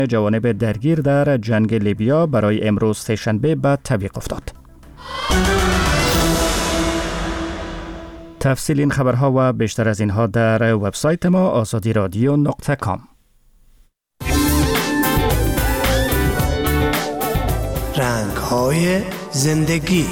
جوانب درگیر در جنگ لیبیا برای امروز سه‌شنبه به تعویق افتاد. تفصیل این خبرها و بیشتر از اینها در وبسایت ما azadiradio.com. رنگ‌های زندگی.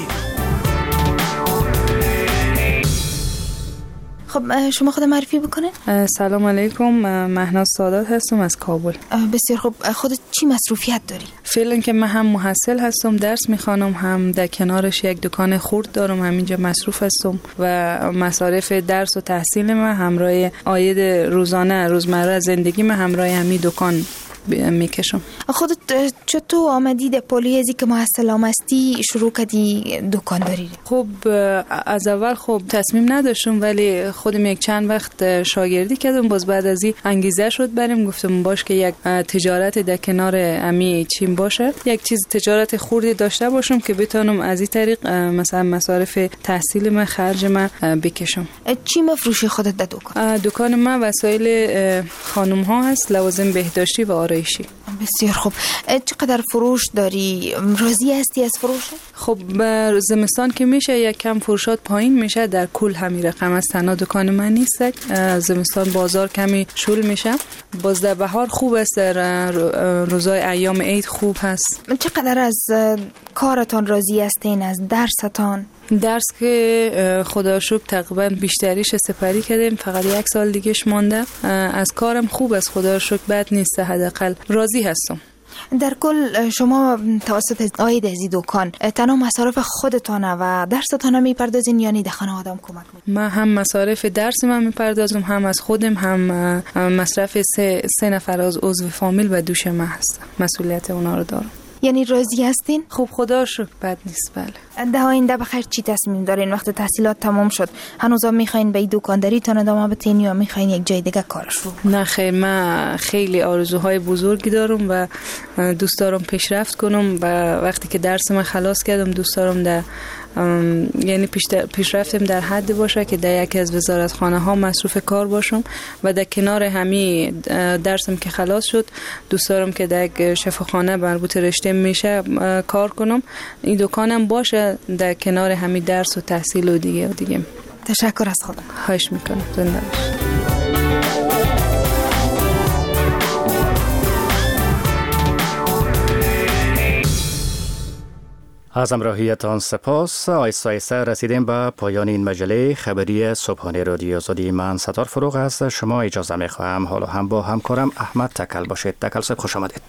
خب شما خود معرفی بکنه؟ سلام علیکم، مهناز سادات هستم از کابل. بسیار خوب. خودت چی مصروفیت داری؟ فعلا که من هم محصل هستم، درس میخوانم، هم در کنارش یک دکان خرد دارم، همینجا مصروف هستم و مصارف درس و تحصیل من همراه عاید روزانه روزمره زندگی من همراه همین دکان میکشم. خودت چطور آمدی در پالی ازی که محصل هستی شروع کردی دکان داری؟ خب از اول خب تصمیم نداشتم، ولی خودم یک چند وقت شاگردی کردم، باز بعد از این انگیزه شد بریم، گفتم باش که یک تجارت در کنار امی چیم باشه، یک چیز تجارت خوردی داشته باشم که بتونم از این طریق مثلا مصارف تحصیل من خرج من بکشم. چی مفروشی خودت در دکان؟ دکان من وسایل خانم ها هست، لوازم بهداشتی و آرایشی. بسیار خوب. چقدر فروش داری؟ راضی هستی از فروش؟ خب زمستان که میشه یک کم فروشات پایین میشه، در کل همین رقم از تنها دکان من نیست. زمستان بازار کمی شل میشه، باز در بهار خوب است، در روزای ایام عید خوب هست. چقدر از کارتان راضی هستین؟ از درستان؟ درس که خدا شکر تقریبا بیشتریش سپری کردیم، فقط 1 سال دیگهش مانده. از کارم خوب است، خدا شکر بد نیست، حداقل راضی هستم. در کل شما توسط عاید از این دکان تنها مصارف خودتانه و درستانه میپردازین یا در خانه آدم کمک میکنین؟ من هم مصارف درس من میپردازم، هم از خودم، هم مصرف 3 نفر از عضو فامیل و دوش من هست، مسئولیت اونا رو دارم. یعنی راضی هستین؟ خب خدا شکر بد نیست. بله. در آینده بخیر چی تصمیم دارین؟ وقت تحصیلات تمام شد هنوزا میخواین به این دکانداری تان ادامه بدین یا میخواین یک جای دیگه کارش رو؟ نه خیر، من خیلی آرزوهای بزرگی دارم و دوست دارم پیشرفت کنم و وقتی که درس من خلاص کردم دوست دارم در یعنی پیشرفتم در حد باشه که در یکی از وزارتخانه ها مصروف کار باشم و در کنار همین درسم که خلاص شد دوست دارم که در یک شفاخانه مربوط رشته میشه کار کنم. این دکانم باشه در کنار همین درس و تحصیل و دیگه. تشکر از خودم. خواهش میکنم. زنده باشید. از همراهیتان سپاس. آیسته رسیدیم به پایان این مجله خبری صبحانه رادیو آزادی. من ستار فروغ از شما اجازه میخواهم حالا هم با همکارم احمد تکل باشید. تکل صاحب خوش آمدید.